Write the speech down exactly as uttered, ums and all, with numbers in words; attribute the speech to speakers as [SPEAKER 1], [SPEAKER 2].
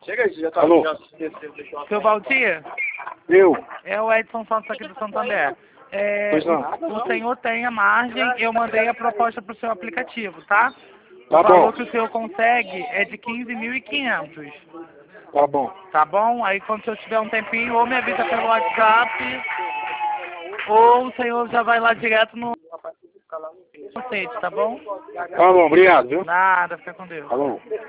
[SPEAKER 1] Chega aí, você já tá...
[SPEAKER 2] Alô?
[SPEAKER 1] Já esqueceu, deixou a...
[SPEAKER 3] Seu Valdir,
[SPEAKER 2] Eu?
[SPEAKER 3] é o Edson Santos aqui do Santander. É,
[SPEAKER 2] Pois não.
[SPEAKER 3] o, o senhor tem a margem, eu mandei a proposta para o seu aplicativo, tá? O
[SPEAKER 2] Tá
[SPEAKER 3] valor
[SPEAKER 2] bom.
[SPEAKER 3] que o senhor consegue é de quinze mil e quinhentos,
[SPEAKER 2] Tá bom.
[SPEAKER 3] tá bom? Aí quando o senhor tiver um tempinho, ou me avisa pelo WhatsApp, ou o senhor já vai lá direto no site, tá bom?
[SPEAKER 2] Tá bom, obrigado, viu?
[SPEAKER 3] Nada, fica com Deus.
[SPEAKER 2] Falou.